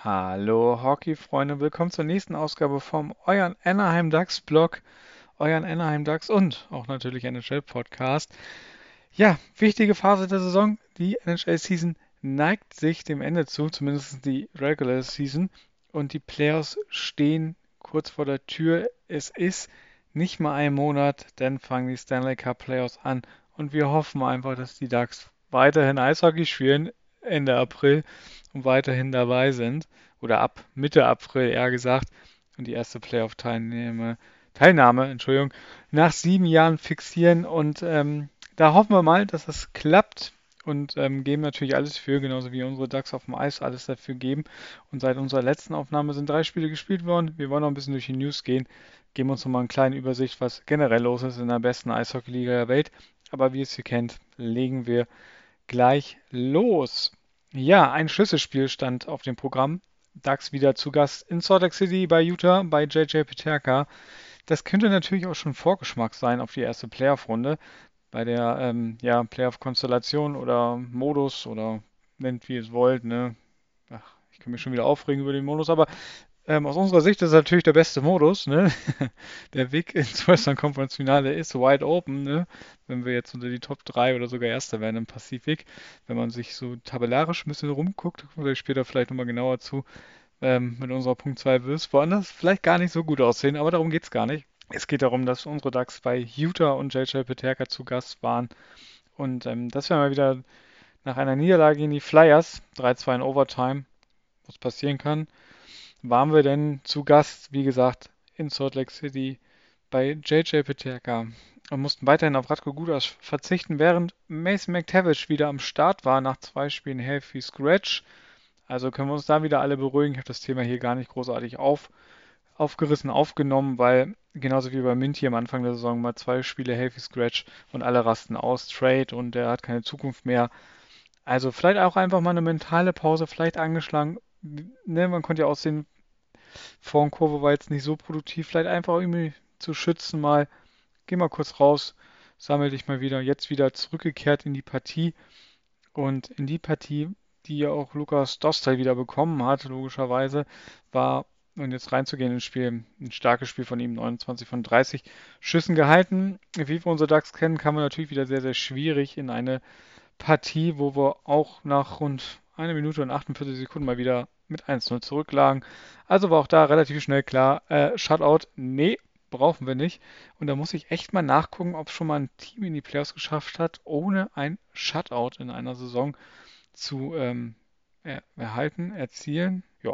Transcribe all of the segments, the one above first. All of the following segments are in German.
Hallo Hockey-Freunde, willkommen zur nächsten Ausgabe vom euren Anaheim Ducks Blog, euren Anaheim Ducks und auch natürlich NHL Podcast. Ja, wichtige Phase der Saison. Die NHL Season neigt sich dem Ende zu, zumindest die Regular Season. Und die Playoffs stehen kurz vor der Tür. Es ist nicht mal ein Monat, dann fangen die Stanley Cup Playoffs an. Und wir hoffen einfach, dass die Ducks weiterhin Eishockey spielen Ende April und weiterhin dabei sind. Oder ab Mitte April eher gesagt. Und die erste Teilnahme, Entschuldigung, nach 7 Jahren fixieren. Und da hoffen wir mal, dass das klappt und geben natürlich alles für, genauso wie unsere Ducks auf dem Eis alles dafür geben. Und seit unserer letzten Aufnahme sind 3 Spiele gespielt worden. Wir wollen noch ein bisschen durch die News gehen, geben uns nochmal eine kleine Übersicht, was generell los ist in der besten Eishockey-Liga der Welt. Aber wie ihr es hier kennt, legen wir gleich los. Ja, ein Schlüsselspiel stand auf dem Programm. Ducks wieder zu Gast in Salt Lake City bei Utah bei JJ Peterka. Das könnte natürlich auch schon Vorgeschmack sein auf die erste Playoff-Runde bei der ja, Playoff-Konstellation oder Modus oder nennt wie ihr es wollt. Ne? Ach, ich kann mich schon wieder aufregen über den Modus, aber aus unserer Sicht ist es natürlich der beste Modus. Ne? Der Weg ins Western Conference Finale ist wide open. Ne? Wenn wir jetzt unter die Top 3 oder sogar Erster werden im Pazifik, wenn man sich so tabellarisch ein bisschen rumguckt, oder ich später vielleicht nochmal genauer zu, mit unserer Punkt 2 wird es woanders vielleicht gar nicht so gut aussehen, aber darum geht es gar nicht. Es geht darum, dass unsere Ducks bei Utah und JJ Peterka zu Gast waren. Und das wäre mal wieder nach einer Niederlage gegen die Flyers, 3-2 in Overtime, was passieren kann, waren wir denn zu Gast, wie gesagt, in Salt Lake City bei JJ Peterka und mussten weiterhin auf Radko Gudas verzichten, während Mason McTavish wieder am Start war nach 2 Spielen Healthy Scratch. Also können wir uns da wieder alle beruhigen. Ich habe das Thema hier gar nicht großartig aufgerissen, aufgenommen, weil genauso wie bei Minty am Anfang der Saison mal 2 Spiele Healthy Scratch und alle rasten aus, Trade und der hat keine Zukunft mehr. Also vielleicht auch einfach mal eine mentale Pause, vielleicht angeschlagen. Ne, man konnte ja auch sehen, Formkurve war jetzt nicht so produktiv. Vielleicht einfach irgendwie zu schützen mal. Geh mal kurz raus, sammel dich mal wieder. Jetzt wieder zurückgekehrt in die Partie. Und in die Partie, die ja auch Lukas Dostal wieder bekommen hat, logischerweise, war, und jetzt reinzugehen ins Spiel, ein starkes Spiel von ihm, 29 von 30 Schüssen gehalten. Wie wir unsere Ducks kennen, kam man natürlich wieder sehr, sehr schwierig in eine Partie, wo wir auch nach rund 1 Minute und 48 Sekunden mal wieder mit 1:0 zurücklagen. Also war auch da relativ schnell klar, Shutout, nee, brauchen wir nicht. Und da muss ich echt mal nachgucken, ob schon mal ein Team in die Playoffs geschafft hat, ohne ein Shutout in einer Saison zu erhalten, erzielen. Ja.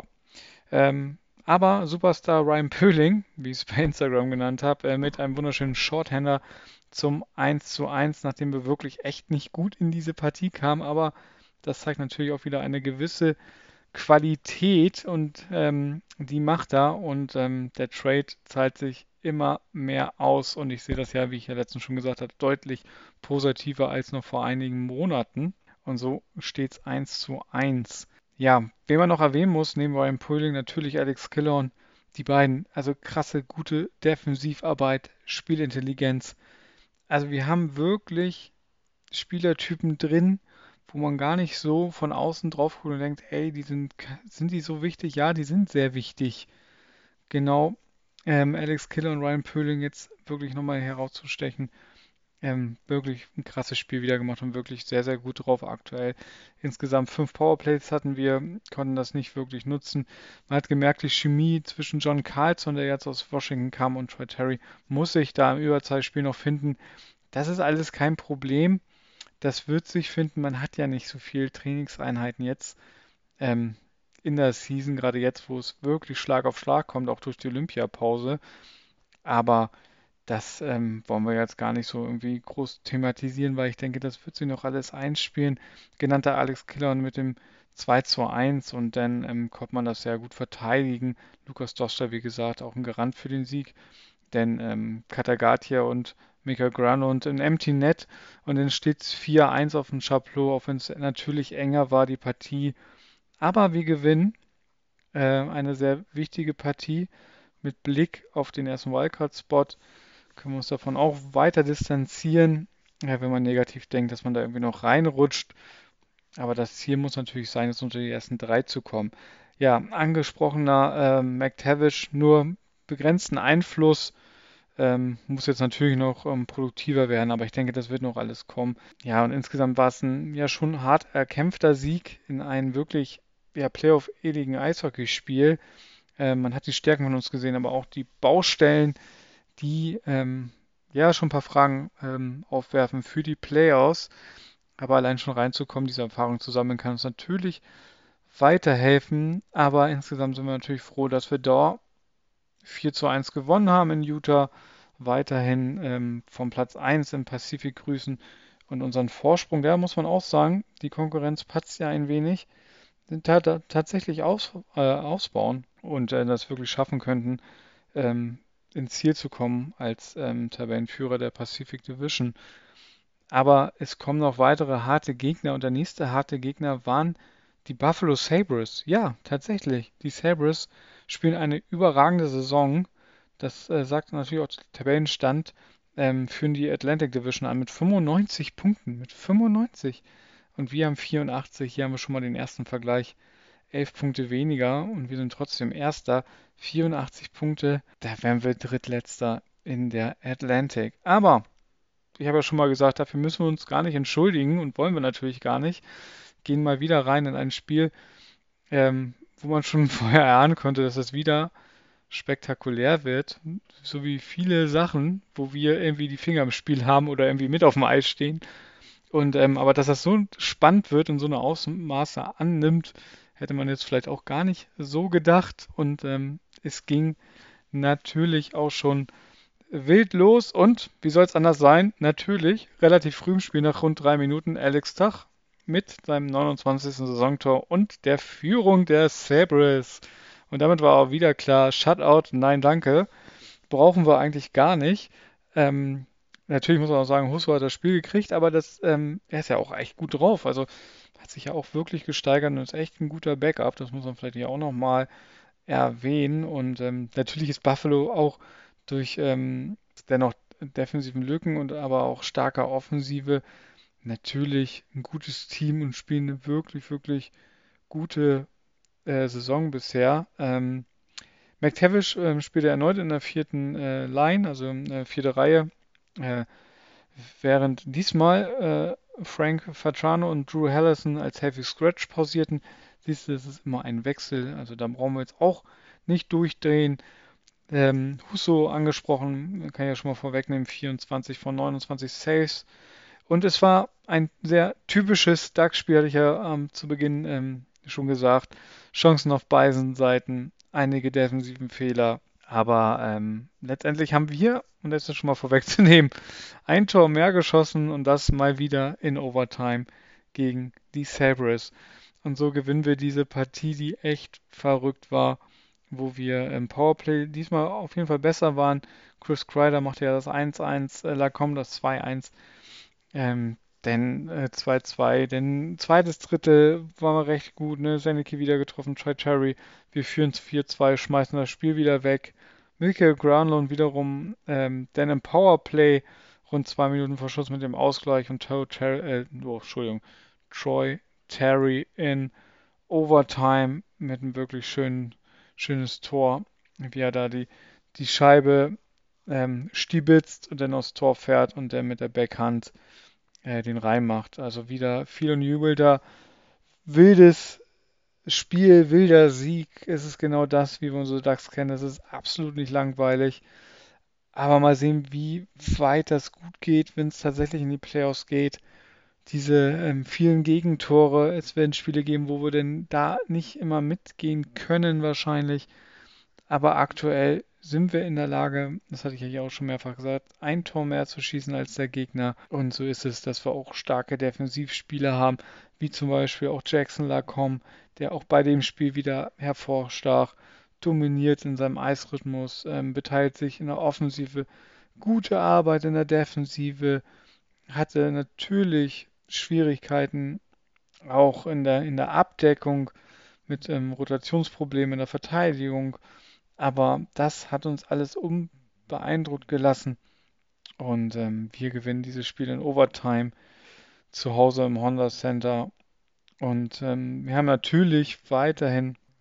Aber Superstar Ryan Pöhling, wie ich es bei Instagram genannt habe, mit einem wunderschönen Shorthander zum 1:1, nachdem wir wirklich echt nicht gut in diese Partie kamen. Aber das zeigt natürlich auch wieder eine gewisse Qualität und die macht da und der Trade zahlt sich immer mehr aus und ich sehe das ja, wie ich ja letztens schon gesagt habe, deutlich positiver als noch vor einigen Monaten und so steht es 1:1. Ja, wen man noch erwähnen muss, neben Ryan Poehling natürlich Alex Killorn, die beiden, also krasse, gute Defensivarbeit, Spielintelligenz. Also wir haben wirklich Spielertypen drin, wo man gar nicht so von außen drauf guckt und denkt, ey, sind die so wichtig? Ja, die sind sehr wichtig. Genau, Alex Killer und Ryan Poehling jetzt wirklich nochmal herauszustechen. Wirklich ein krasses Spiel wieder gemacht und wirklich sehr, sehr gut drauf aktuell. Insgesamt 5 Powerplays hatten wir, konnten das nicht wirklich nutzen. Man hat gemerkt, die Chemie zwischen John Carlson, der jetzt aus Washington kam, und Troy Terry muss sich da im Überzahlspiel noch finden. Das ist alles kein Problem. Das wird sich finden. Man hat ja nicht so viel Trainingseinheiten jetzt ähm, in der Season, gerade jetzt, wo es wirklich Schlag auf Schlag kommt, auch durch die Olympiapause. Aber das wollen wir jetzt gar nicht so irgendwie groß thematisieren, weil ich denke, das wird sich noch alles einspielen. Genannter Alex Killorn mit dem 2:1 und dann konnte man das sehr gut verteidigen. Lukas Doster, wie gesagt, auch ein Garant für den Sieg, denn Katagatia und Mikael Granlund ein Empty Net und dann steht es 4:1 auf dem Chapeau, auch wenn es natürlich enger war, die Partie. Aber wir gewinnen eine sehr wichtige Partie mit Blick auf den ersten Wildcard-Spot. Können wir uns davon auch weiter distanzieren, ja, wenn man negativ denkt, dass man da irgendwie noch reinrutscht. Aber das Ziel muss natürlich sein, jetzt unter die ersten 3 zu kommen. Ja, angesprochener McTavish nur begrenzten Einfluss, muss jetzt natürlich noch produktiver werden, aber ich denke, das wird noch alles kommen. Ja, und insgesamt war es ein ja schon hart erkämpfter Sieg in einem wirklich ja, Playoff-ähnlichen Eishockeyspiel. Man hat die Stärken von uns gesehen, aber auch die Baustellen, die ja schon ein paar Fragen aufwerfen für die Playoffs. Aber allein schon reinzukommen, diese Erfahrung zu sammeln, kann uns natürlich weiterhelfen. Aber insgesamt sind wir natürlich froh, dass wir da 4:1 gewonnen haben in Utah. Weiterhin vom Platz 1 im Pazifik grüßen und unseren Vorsprung, der muss man auch sagen, die Konkurrenz patzt ja ein wenig, sind tatsächlich ausbauen und das wirklich schaffen könnten, ähm, ins Ziel zu kommen als Tabellenführer der Pacific Division. Aber es kommen noch weitere harte Gegner und der nächste harte Gegner waren die Buffalo Sabres. Ja, tatsächlich. Die Sabres spielen eine überragende Saison. Das sagt natürlich auch der Tabellenstand. Führen die Atlantic Division an mit 95 Punkten. Mit 95. Und wir haben 84. Hier haben wir schon mal den ersten Vergleich. 11 Punkte weniger und wir sind trotzdem Erster. 84 Punkte. Da wären wir Drittletzter in der Atlantic. Aber ich habe ja schon mal gesagt, dafür müssen wir uns gar nicht entschuldigen und wollen wir natürlich gar nicht. Gehen mal wieder rein in ein Spiel, wo man schon vorher erahnen konnte, dass es wieder spektakulär wird. So wie viele Sachen, wo wir irgendwie die Finger im Spiel haben oder irgendwie mit auf dem Eis stehen. Und aber dass das so spannend wird und so eine Ausmaße annimmt, hätte man jetzt vielleicht auch gar nicht so gedacht. Und es ging natürlich auch schon wild los und, wie soll es anders sein, natürlich, relativ früh im Spiel nach rund 3 Minuten Alex Tach mit seinem 29. Saisontor und der Führung der Sabres. Und damit war auch wieder klar, Shutout, nein danke, brauchen wir eigentlich gar nicht. Ähm, Natürlich muss man auch sagen, Husso hat das Spiel gekriegt, aber er ist ja auch echt gut drauf. Also hat sich ja auch wirklich gesteigert und ist echt ein guter Backup. Das muss man vielleicht hier auch nochmal erwähnen. Und natürlich ist Buffalo auch durch dennoch defensiven Lücken und aber auch starker Offensive natürlich ein gutes Team und spielen eine wirklich, wirklich gute Saison bisher. McTavish spielte erneut in der vierten Line, also vierte Reihe, äh, während diesmal Frank Fatrano und Drew Hellerson als Heavy Scratch pausierten. Siehst du, das ist immer ein Wechsel, also da brauchen wir jetzt auch nicht durchdrehen. Husso angesprochen, kann ich ja schon mal vorwegnehmen, 24 von 29 Saves. Und es war ein sehr typisches Ducks-Spiel, hatte ich ja zu Beginn schon gesagt. Chancen auf beiden Seiten, einige defensiven Fehler. Aber letztendlich haben wir, und das ist schon mal vorwegzunehmen, ein Tor mehr geschossen und das mal wieder in Overtime gegen die Sabres. Und so gewinnen wir diese Partie, die echt verrückt war, wo wir im Powerplay diesmal auf jeden Fall besser waren. Chris Kreider machte ja das 1:1, Lacombe das 2:1. Dann 2:2. Dann zweites Drittel waren wir recht gut. Ne? Zanicki wieder getroffen, Troy Terry. Wir führen 4:2, schmeißen das Spiel wieder weg. Michael Granlund wiederum dann im Powerplay rund 2 Minuten vor Schluss mit dem Ausgleich und Troy Terry in Overtime mit einem wirklich schönes Tor, wie er da die Scheibe stibitzt und dann aufs Tor fährt und dann mit der Backhand den reinmacht. Also wieder viel und Jubel da. Wildes Spiel, wilder Sieg. Es ist genau das, wie wir unsere Ducks kennen. Es ist absolut nicht langweilig. Aber mal sehen, wie weit das gut geht, wenn es tatsächlich in die Playoffs geht. Diese vielen Gegentore. Es werden Spiele geben, wo wir denn da nicht immer mitgehen können wahrscheinlich. Aber aktuell sind wir in der Lage, das hatte ich ja hier auch schon mehrfach gesagt, ein Tor mehr zu schießen als der Gegner. Und so ist es, dass wir auch starke Defensivspieler haben, wie zum Beispiel auch Jackson Lacombe, der auch bei dem Spiel wieder hervorstach, dominiert in seinem Eisrhythmus, beteiligt sich in der Offensive, gute Arbeit in der Defensive, hatte natürlich Schwierigkeiten auch in der Abdeckung mit Rotationsproblemen in der Verteidigung. Aber das hat uns alles unbeeindruckt gelassen. Und wir gewinnen dieses Spiel in Overtime zu Hause im Honda Center. Und wir haben natürlich weiterhin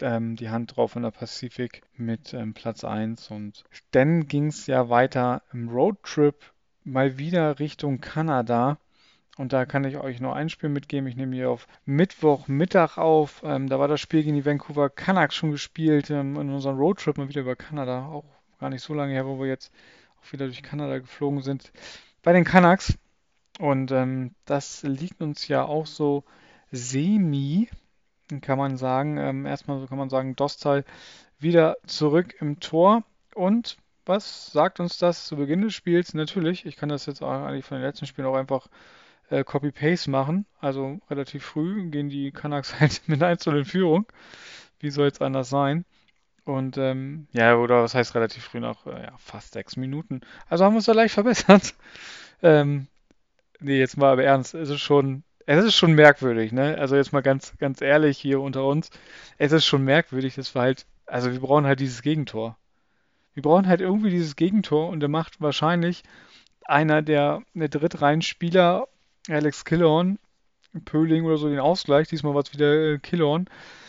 die Hand drauf in der Pacific mit Platz 1. Und dann ging es ja weiter im Roadtrip mal wieder Richtung Kanada. Und da kann ich euch nur ein Spiel mitgeben. Ich nehme hier auf Mittwochmittag auf. Da war das Spiel gegen die Vancouver Canucks schon gespielt. In unserem Roadtrip mal wieder über Kanada. Auch gar nicht so lange her, wo wir jetzt auch wieder durch Kanada geflogen sind. Bei den Canucks. Und das liegt uns ja auch so semi, kann man sagen. Erstmal so kann man sagen, Dostal wieder zurück im Tor. Und was sagt uns das zu Beginn des Spiels? Natürlich, ich kann das jetzt auch eigentlich von den letzten Spielen auch einfach Copy-Paste machen. Also relativ früh gehen die Canucks halt mit 1:0 in Führung. Wie soll es anders sein? Und ja, oder was heißt relativ früh nach ja, fast 6 Minuten. Also haben wir uns da leicht verbessert. Ähm, Nee, jetzt mal aber ernst, es ist schon merkwürdig, ne? Also jetzt mal ganz ehrlich hier unter uns. Es ist schon merkwürdig, dass wir halt, also wir brauchen halt dieses Gegentor. Wir brauchen halt irgendwie dieses Gegentor und der macht wahrscheinlich einer der Drittreihenspieler, Alex Killorn, Pöhling oder so, den Ausgleich. Diesmal war es wieder Killorn.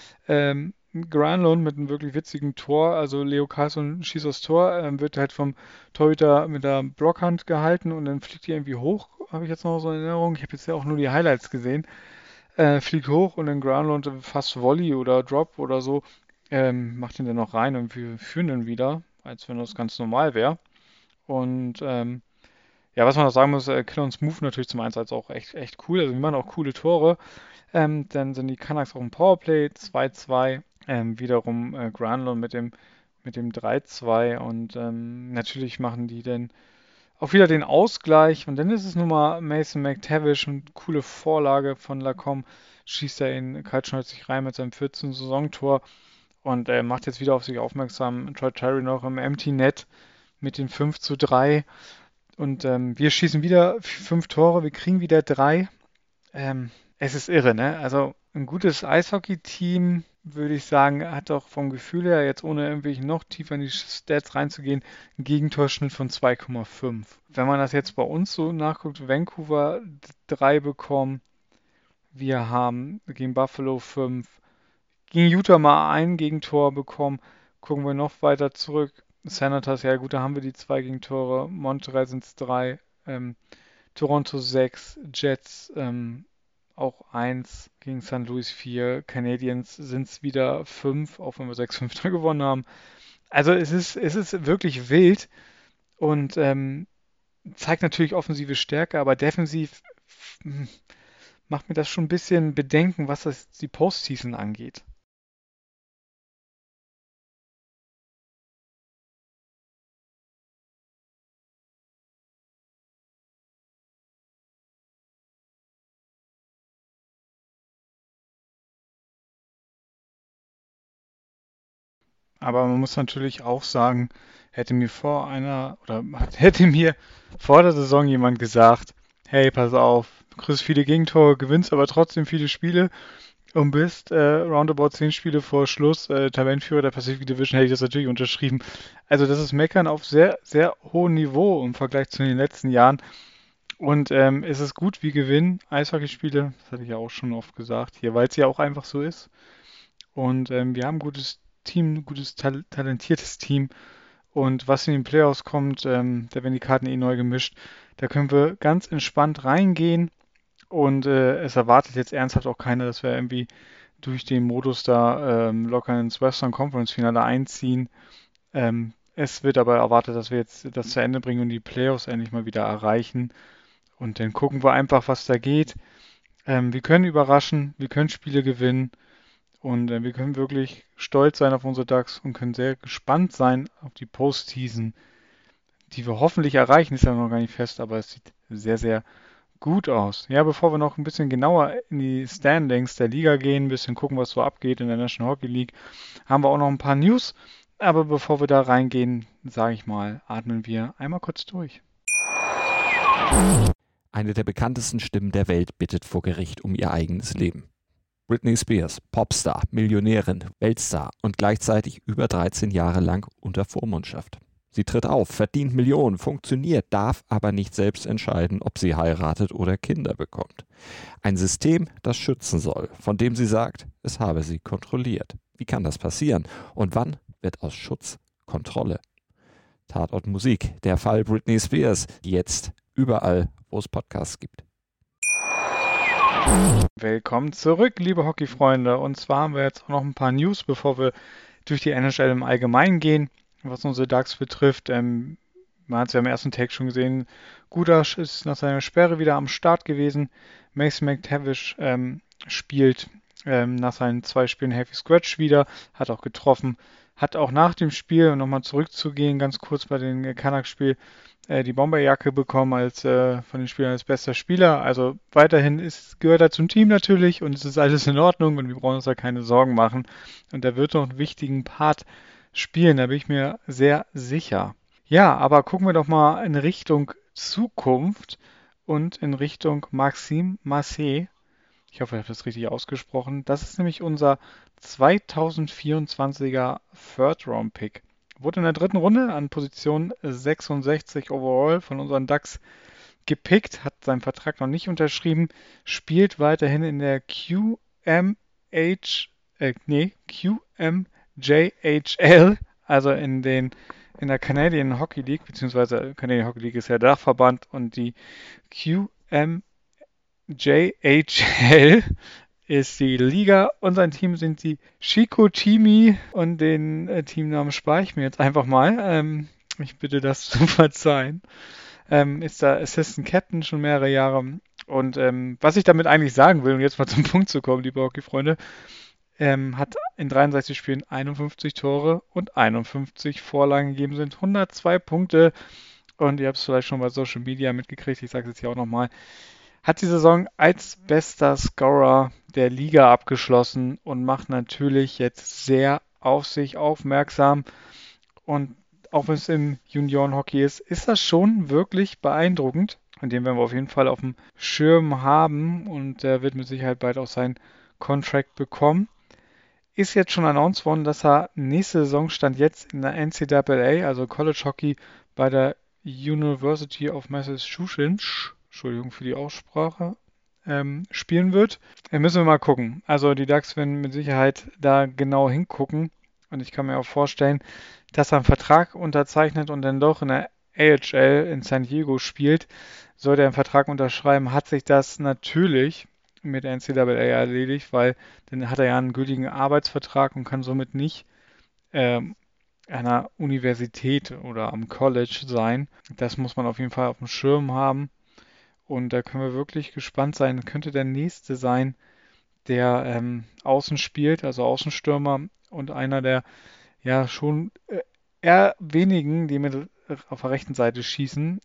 Granlund mit einem wirklich witzigen Tor, also Leo Carlsson schießt aufs Tor, wird halt vom Torhüter mit der Blockhand gehalten und dann fliegt die irgendwie hoch, habe ich jetzt noch so in Erinnerung. Ich habe jetzt ja auch nur die Highlights gesehen. Fliegt hoch und dann Granlund fast Volley oder Drop oder so, macht ihn dann noch rein und wir führen dann wieder, als wenn das ganz normal wäre. Und ja, was man noch sagen muss, Killorns Move natürlich zum 1 auch echt cool. Also wir machen auch coole Tore. Dann sind die Canucks auch im Powerplay 2:2. Wiederum Granlund mit dem 3:2 und natürlich machen die dann auch wieder den Ausgleich und dann ist es nun mal Mason McTavish und coole Vorlage von Lacombe, schießt er in kaltschnäuzig rein mit seinem 14. Saisontor und macht jetzt wieder auf sich aufmerksam. Troy Terry noch im Empty Net mit den 5:3 und wir schießen wieder 5 Tore, wir kriegen wieder 3. Es ist irre, ne? Also ein gutes Eishockey-Team, würde ich sagen, hat doch vom Gefühl her, jetzt ohne irgendwie noch tiefer in die Stats reinzugehen, einen Gegentorschnitt von 2,5. Wenn man das jetzt bei uns so nachguckt, Vancouver 3 bekommen, wir haben gegen Buffalo 5, gegen Utah mal ein Gegentor bekommen, gucken wir noch weiter zurück. Senators, ja gut, da haben wir die 2 Gegentore, Montreal sind es 3, Toronto 6, Jets auch 1 gegen St. Louis 4. Canadiens sind es wieder 5, auch wenn wir 6:5 da gewonnen haben. Also es ist wirklich wild und zeigt natürlich offensive Stärke, aber defensiv macht mir das schon ein bisschen Bedenken, was die Postseason angeht. Aber man muss natürlich auch sagen, hätte mir vor der Saison jemand gesagt, hey, pass auf, du kriegst viele Gegentore, gewinnst aber trotzdem viele Spiele und bist roundabout 10 Spiele vor Schluss Tabellenführer der Pacific Division, hätte ich das natürlich unterschrieben. Also das ist Meckern auf sehr, sehr hohem Niveau im Vergleich zu den letzten Jahren. Und es ist gut wie Gewinn, Eishockeyspiele, das hatte ich ja auch schon oft gesagt hier, weil es ja auch einfach so ist. Und wir haben ein gutes Team, ein gutes, talentiertes Team. Und was in den Playoffs kommt, da werden die Karten eh neu gemischt. Da können wir ganz entspannt reingehen. Und es erwartet jetzt ernsthaft auch keiner, dass wir irgendwie durch den Modus da locker ins Western Conference Finale einziehen. Es wird aber erwartet, dass wir jetzt das zu Ende bringen und die Playoffs endlich mal wieder erreichen. Und dann gucken wir einfach, was da geht. Wir können überraschen, wir können Spiele gewinnen. Und wir können wirklich stolz sein auf unsere Ducks und können sehr gespannt sein auf die Postseason, die wir hoffentlich erreichen. Ist ja noch gar nicht fest, aber es sieht sehr, sehr gut aus. Ja, bevor wir noch ein bisschen genauer in die Standings der Liga gehen, ein bisschen gucken, was so abgeht in der National Hockey League, haben wir auch noch ein paar News. Aber bevor wir da reingehen, sage ich mal, atmen wir einmal kurz durch. Eine der bekanntesten Stimmen der Welt bittet vor Gericht um ihr eigenes Leben. Britney Spears, Popstar, Millionärin, Weltstar und gleichzeitig über 13 Jahre lang unter Vormundschaft. Sie tritt auf, verdient Millionen, funktioniert, darf aber nicht selbst entscheiden, ob sie heiratet oder Kinder bekommt. Ein System, das schützen soll, von dem sie sagt, es habe sie kontrolliert. Wie kann das passieren? Und wann wird aus Schutz Kontrolle? Tatort Musik, der Fall Britney Spears, jetzt überall, wo es Podcasts gibt. Willkommen zurück, liebe Hockeyfreunde. Und zwar haben wir jetzt auch noch ein paar News, bevor wir durch die NHL im Allgemeinen gehen, was unsere Ducks betrifft. Man hat es ja im ersten Take schon gesehen, Gudas ist nach seiner Sperre wieder am Start gewesen. Mason McTavish spielt nach seinen 2 Spielen Heavy Scratch wieder, hat auch getroffen, hat auch nach dem Spiel, um nochmal zurückzugehen, ganz kurz bei dem Canucks-Spiel, die Bomberjacke bekommen als von den Spielern als bester Spieler. Also weiterhin gehört er zum Team natürlich und es ist alles in Ordnung und wir brauchen uns da keine Sorgen machen. Und er wird noch einen wichtigen Part spielen, da bin ich mir sehr sicher. Ja, aber gucken wir doch mal in Richtung Zukunft und in Richtung Maxime Massé. Ich hoffe, ich habe das richtig ausgesprochen. Das ist nämlich unser 2024er Third-Round-Pick. Wurde in der 3. Runde an Position 66 overall von unseren Ducks gepickt, hat seinen Vertrag noch nicht unterschrieben, spielt weiterhin in der QMJHL, also in der Canadian Hockey League, beziehungsweise Canadian Hockey League ist ja der Dachverband und die QMJHL ist die Liga. Unser Team sind die Chicoutimi und den Teamnamen spare ich mir jetzt einfach mal. Ich bitte das zu verzeihen. Ist da Assistant Captain schon mehrere Jahre. Und was ich damit eigentlich sagen will, um jetzt mal zum Punkt zu kommen, liebe Hockey-Freunde, hat in 63 Spielen 51 Tore und 51 Vorlagen gegeben, sind 102 Punkte. Und ihr habt es vielleicht schon bei Social Media mitgekriegt, ich sage es jetzt hier auch nochmal, hat die Saison als bester Scorer der Liga abgeschlossen und macht natürlich jetzt sehr auf sich aufmerksam. Und auch wenn es im Juniorenhockey ist, ist das schon wirklich beeindruckend. Und den werden wir auf jeden Fall auf dem Schirm haben und der wird mit Sicherheit bald auch seinen Contract bekommen. Ist jetzt schon announced worden, dass er nächste Saison stand jetzt in der NCAA, also College Hockey bei der University of Massachusetts, Entschuldigung für die Aussprache, spielen wird. Müssen wir mal gucken. Also die Ducks werden mit Sicherheit da genau hingucken. Und ich kann mir auch vorstellen, dass er einen Vertrag unterzeichnet und dann doch in der AHL in San Diego spielt. Sollte er einen Vertrag unterschreiben, hat sich das natürlich mit der NCAA erledigt, weil dann hat er ja einen gültigen Arbeitsvertrag und kann somit nicht einer Universität oder am College sein. Das muss man auf jeden Fall auf dem Schirm haben. Und da können wir wirklich gespannt sein. Könnte der nächste sein, der außen spielt, also Außenstürmer und einer der ja schon eher wenigen, die mit auf der rechten Seite schießen.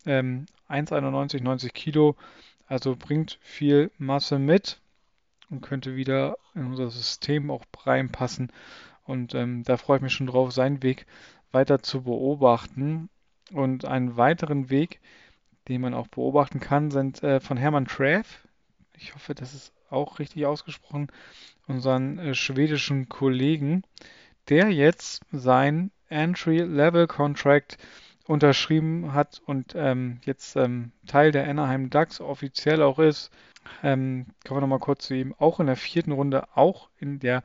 1,91, 90 Kilo, also bringt viel Masse mit und könnte wieder in unser System auch reinpassen. Und da freue ich mich schon drauf, seinen Weg weiter zu beobachten. Und einen weiteren Weg, den man auch beobachten kann, sind von Hermann Träf. Ich hoffe, das ist auch richtig ausgesprochen. Unseren schwedischen Kollegen, der jetzt sein Entry-Level-Contract unterschrieben hat und jetzt Teil der Anaheim Ducks offiziell auch ist. Kommen wir nochmal kurz zu ihm. Auch in der 4. Runde, auch in der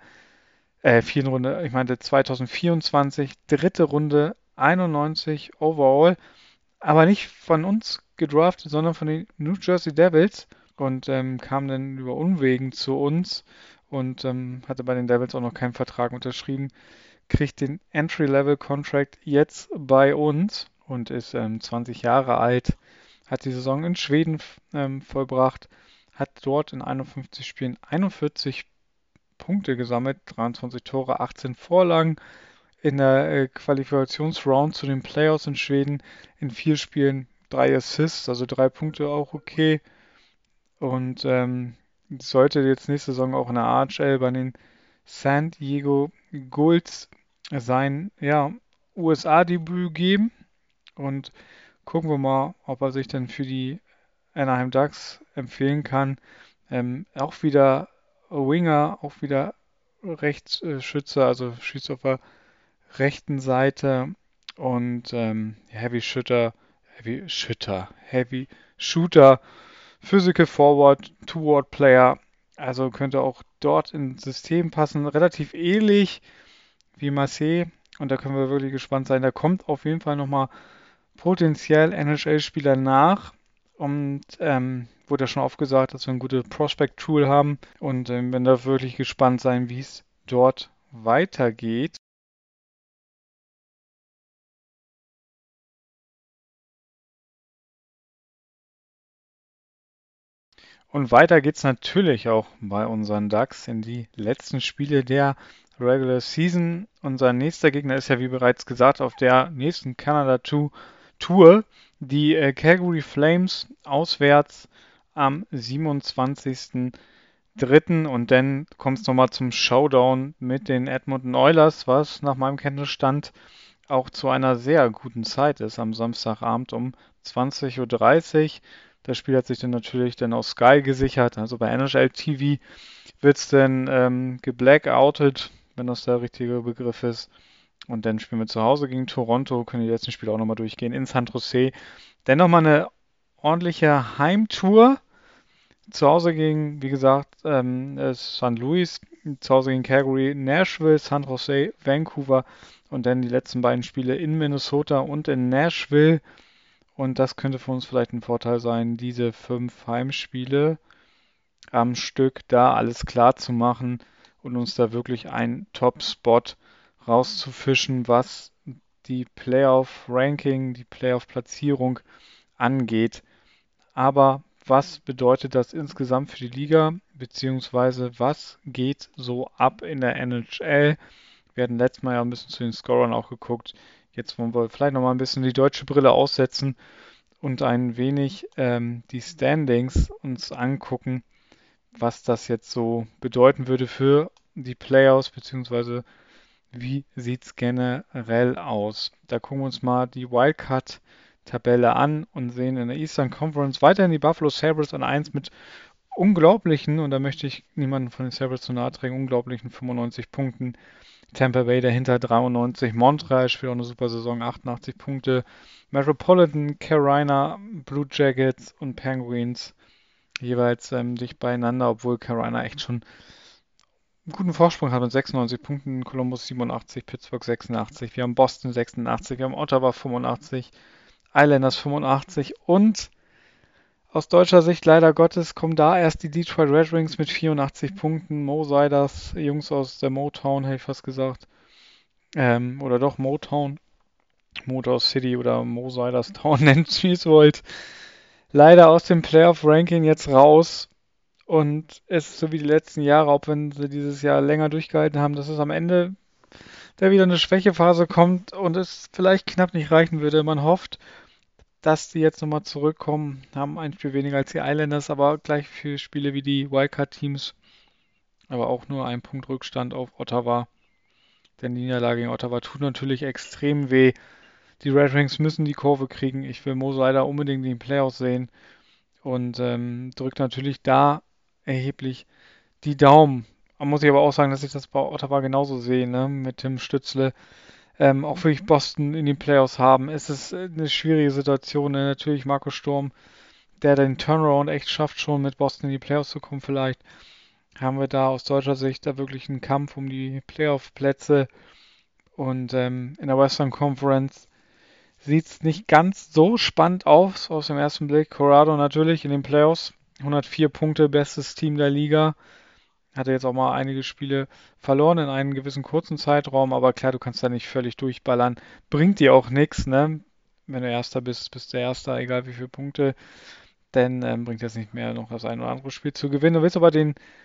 4. Runde, ich meinte 2024, 3. Runde, 91 overall, aber nicht von uns gedraftet, sondern von den New Jersey Devils und kam dann über Umwegen zu uns und hatte bei den Devils auch noch keinen Vertrag unterschrieben, kriegt den Entry-Level-Contract jetzt bei uns und ist 20 Jahre alt, hat die Saison in Schweden vollbracht, hat dort in 51 Spielen 41 Punkte gesammelt, 23 Tore, 18 Vorlagen. In der Qualifikationsround zu den Playoffs in Schweden in 4 Spielen 3 Assists, also 3 Punkte auch okay. Und sollte jetzt nächste Saison auch in der AHL bei den San Diego Gulls sein USA-Debüt geben. Und gucken wir mal, ob er sich dann für die Anaheim Ducks empfehlen kann. Auch wieder Winger, auch wieder Rechtsschützer, also schießt auf der rechten Seite und Heavy Shooter, Physical Forward, Two-Ward Player, Also könnte auch dort ins System passen. Relativ ähnlich wie Marseille. Und da können wir wirklich gespannt sein. Da kommt auf jeden Fall nochmal potenziell NHL-Spieler nach. Und wurde ja schon oft gesagt, dass wir ein gutes Prospect-Tool haben. Und bin da wirklich gespannt sein, wie es dort weitergeht. Und weiter geht's natürlich auch bei unseren Ducks in die letzten Spiele der Regular Season. Unser nächster Gegner ist ja, wie bereits gesagt, auf der nächsten Canada Tour die Calgary Flames auswärts am 27.03. Und dann kommt es nochmal zum Showdown mit den Edmonton Oilers, was nach meinem Kenntnisstand auch zu einer sehr guten Zeit ist am Samstagabend um 20:30 Uhr. Das Spiel hat sich dann natürlich dann auf Sky gesichert. Also bei NHL TV wird es dann geblackoutet, wenn das der richtige Begriff ist. Und dann spielen wir zu Hause gegen Toronto, können die letzten Spiele auch nochmal durchgehen in San Jose. Dann nochmal eine ordentliche Heimtour. Zu Hause gegen, wie gesagt, St. Louis, zu Hause gegen Calgary, Nashville, San Jose, Vancouver und dann die letzten beiden Spiele in Minnesota und in Nashville. Und das könnte für uns vielleicht ein Vorteil sein, diese 5 Heimspiele am Stück da alles klar zu machen und uns da wirklich einen Top-Spot rauszufischen, was die Playoff-Ranking, die Playoff-Platzierung angeht. Aber was bedeutet das insgesamt für die Liga, beziehungsweise was geht so ab in der NHL? Wir hatten letztes Mal ja ein bisschen zu den Scorern auch geguckt. Jetzt wollen wir vielleicht nochmal ein bisschen die deutsche Brille aussetzen und ein wenig die Standings uns angucken, was das jetzt so bedeuten würde für die Playoffs, beziehungsweise wie sieht es generell aus. Da gucken wir uns mal die Wildcard-Tabelle an und sehen in der Eastern Conference weiterhin die Buffalo Sabres an 1 mit unglaublichen, und da möchte ich niemanden von den Sabres zu nahe treten, unglaublichen 95 Punkten. Tampa Bay dahinter 93, Montreal spielt auch eine super Saison, 88 Punkte. Metropolitan, Carolina, Blue Jackets und Penguins jeweils dicht beieinander, obwohl Carolina echt schon einen guten Vorsprung hat mit 96 Punkten, Columbus 87, Pittsburgh 86, wir haben Boston 86, wir haben Ottawa 85, Islanders 85 und aus deutscher Sicht leider Gottes kommen da erst die Detroit Red Wings mit 84 Punkten, Mo Seiders, Jungs aus der Motown, hätte ich fast gesagt, oder doch Motown, Motor City oder Mo Seiders Town, nennt es wie es wollt, leider aus dem Playoff-Ranking jetzt raus. Und es ist so wie die letzten Jahre, auch wenn sie dieses Jahr länger durchgehalten haben, dass es am Ende da wieder eine Schwächephase kommt und es vielleicht knapp nicht reichen würde. Man hofft, dass die jetzt nochmal zurückkommen, haben ein Spiel weniger als die Islanders, aber gleich viele Spiele wie die Wildcard-Teams, aber auch nur ein Punkt Rückstand auf Ottawa. Denn die Niederlage gegen Ottawa tut natürlich extrem weh. Die Red Wings müssen die Kurve kriegen. Ich will Mo Seider unbedingt in den Playoffs sehen und drückt natürlich da erheblich die Daumen. Man muss ich aber auch sagen, dass ich das bei Ottawa genauso sehe, ne? Mit Tim Stützle. Auch will ich Boston in den Playoffs haben. Es ist eine schwierige Situation. Ne? Natürlich Marco Sturm, der den Turnaround echt schafft, schon mit Boston in die Playoffs zu kommen. Vielleicht haben wir da aus deutscher Sicht da wirklich einen Kampf um die Playoff-Plätze. Und in der Western Conference sieht es nicht ganz so spannend aus dem ersten Blick. Colorado natürlich in den Playoffs. 104 Punkte, bestes Team der Liga. Hatte jetzt auch mal einige Spiele verloren in einem gewissen kurzen Zeitraum, aber klar, du kannst da nicht völlig durchballern. Bringt dir auch nichts, ne? Wenn du Erster bist, bist du Erster, egal wie viele Punkte. Dann bringt das nicht mehr, noch das ein oder andere Spiel zu gewinnen. Du willst aber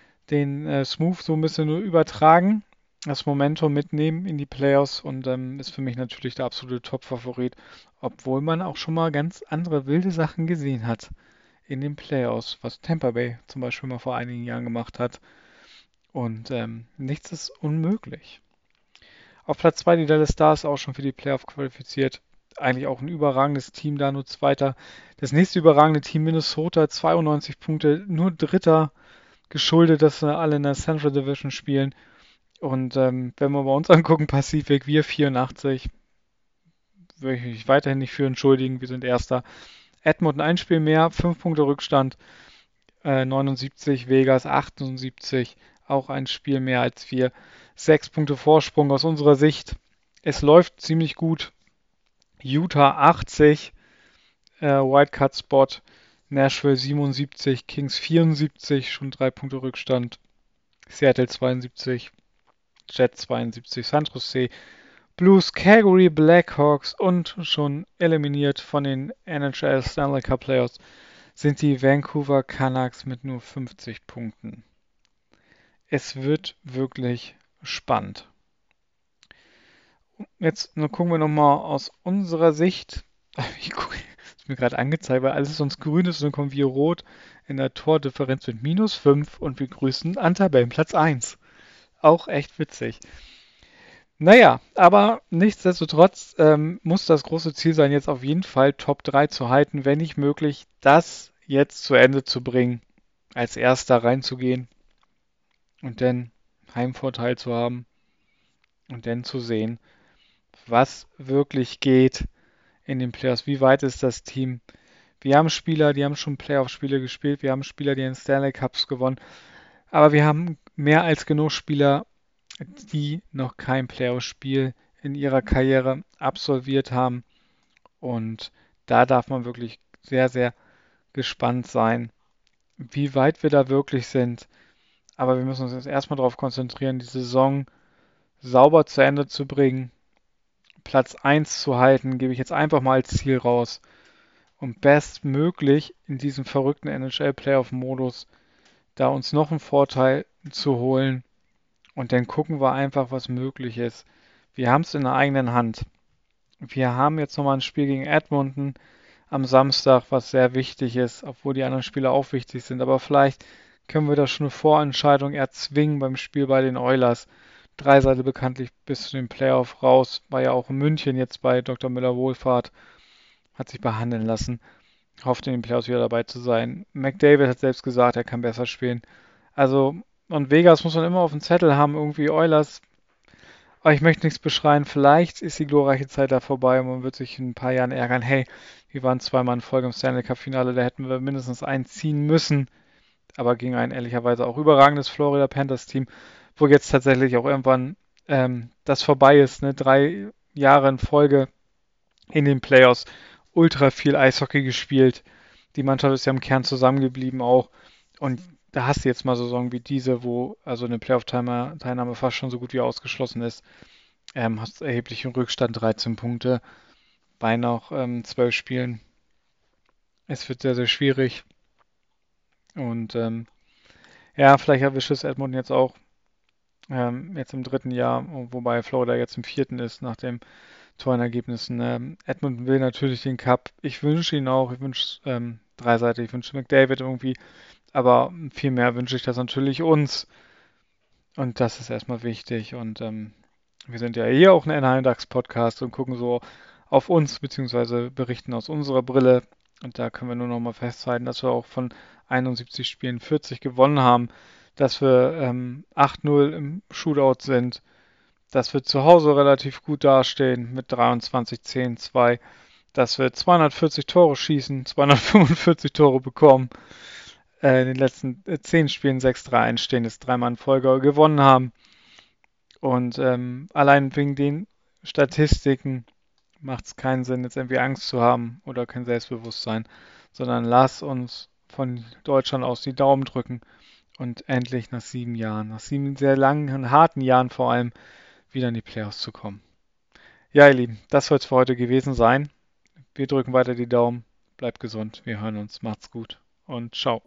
den Smooth so ein bisschen nur übertragen, das Momentum mitnehmen in die Playoffs und ist für mich natürlich der absolute Top-Favorit, obwohl man auch schon mal ganz andere wilde Sachen gesehen hat in den Playoffs, was Tampa Bay zum Beispiel mal vor einigen Jahren gemacht hat. Und nichts ist unmöglich. Auf Platz 2 die Dallas Stars auch schon für die Playoff qualifiziert. Eigentlich auch ein überragendes Team, da nur Zweiter. Das nächste überragende Team Minnesota, 92 Punkte, nur Dritter, geschuldet, dass wir alle in der Central Division spielen. Und wenn wir bei uns angucken, Pacific, wir 84, würde ich mich weiterhin nicht für entschuldigen, wir sind Erster. Edmonton ein Spiel mehr, 5 Punkte Rückstand. 79, Vegas 78, auch ein Spiel mehr als wir. 6 Punkte Vorsprung aus unserer Sicht. Es läuft ziemlich gut. Utah 80, Wildcard-Spot. Nashville 77, Kings 74, schon 3 Punkte Rückstand. Seattle 72, Jets 72, San Jose, Blues, Calgary, Blackhawks und schon eliminiert von den NHL Stanley Cup Playoffs sind die Vancouver Canucks mit nur 50 Punkten. Es wird wirklich spannend. Jetzt gucken wir nochmal aus unserer Sicht. Ist mir gerade angezeigt, weil alles sonst grün ist und dann kommen wir rot in der Tordifferenz mit -5 und wir grüßen an Tabellenplatz 1. Auch echt witzig. Naja, aber nichtsdestotrotz muss das große Ziel sein, jetzt auf jeden Fall Top 3 zu halten, wenn nicht möglich, das jetzt zu Ende zu bringen, als Erster reinzugehen und dann Heimvorteil zu haben und dann zu sehen, was wirklich geht in den Playoffs. Wie weit ist das Team? Wir haben Spieler, die haben schon Playoff-Spiele gespielt. Wir haben Spieler, die haben Stanley Cups gewonnen. Aber wir haben mehr als genug Spieler, die noch kein Playoff-Spiel in ihrer Karriere absolviert haben. Und da darf man wirklich sehr, sehr gespannt sein, wie weit wir da wirklich sind. Aber wir müssen uns jetzt erstmal darauf konzentrieren, die Saison sauber zu Ende zu bringen. Platz 1 zu halten, gebe ich jetzt einfach mal als Ziel raus. Und bestmöglich in diesem verrückten NHL-Playoff-Modus da uns noch einen Vorteil zu holen. Und dann gucken wir einfach, was möglich ist. Wir haben es in der eigenen Hand. Wir haben jetzt nochmal ein Spiel gegen Edmonton am Samstag, was sehr wichtig ist, obwohl die anderen Spiele auch wichtig sind. Aber vielleicht können wir da schon eine Vorentscheidung erzwingen beim Spiel bei den Oilers. Dreiseite bekanntlich bis zu den Playoff raus, war ja auch in München jetzt bei Dr. Müller-Wohlfahrt, hat sich behandeln lassen, hofft in den Playoffs wieder dabei zu sein. McDavid hat selbst gesagt, er kann besser spielen. Also, und Vegas muss man immer auf dem Zettel haben, irgendwie Oilers. Aber ich möchte nichts beschreien, vielleicht ist die glorreiche Zeit da vorbei und man wird sich in ein paar Jahren ärgern, hey, wir waren zweimal in Folge im Stanley Cup Finale, da hätten wir mindestens einen ziehen müssen. Aber gegen ein ehrlicherweise auch überragendes Florida Panthers Team, wo jetzt tatsächlich auch irgendwann das vorbei ist, ne? 3 Jahre in Folge in den Playoffs, ultra viel Eishockey gespielt. Die Mannschaft ist ja im Kern zusammengeblieben auch. Und da hast du jetzt mal Saison wie diese, wo also eine Playoff-Teilnahme fast schon so gut wie ausgeschlossen ist. Hast erheblichen Rückstand, 13 Punkte bei noch 12 Spielen. Es wird sehr, sehr schwierig. Und ja, vielleicht erwischt es Edmonton jetzt auch jetzt im 3. Jahr, wobei Florida jetzt im 4. ist nach den tollen Ergebnissen. Edmonton will natürlich den Cup. Ich wünsche ihn auch. Ich wünsche Dreiseite. Ich wünsche McDavid irgendwie. Aber viel mehr wünsche ich das natürlich uns. Und das ist erstmal wichtig. Und wir sind ja hier auch ein Anaheim Ducks Podcast und gucken so auf uns, beziehungsweise berichten aus unserer Brille. Und da können wir nur noch mal festhalten, dass wir auch von 71 Spielen 40 gewonnen haben, dass wir 8-0 im Shootout sind, dass wir zu Hause relativ gut dastehen mit 23-10-2, dass wir 240 Tore schießen, 245 Tore bekommen, in den letzten 10 Spielen 6-3 einstehendes, 3-mal in Folge gewonnen haben. Und allein wegen den Statistiken macht es keinen Sinn, jetzt irgendwie Angst zu haben oder kein Selbstbewusstsein, sondern lass uns von Deutschland aus die Daumen drücken und endlich nach 7 Jahren, nach 7 sehr langen und harten Jahren vor allem, wieder in die Playoffs zu kommen. Ja, ihr Lieben, das soll es für heute gewesen sein. Wir drücken weiter die Daumen. Bleibt gesund. Wir hören uns. Macht's gut und ciao.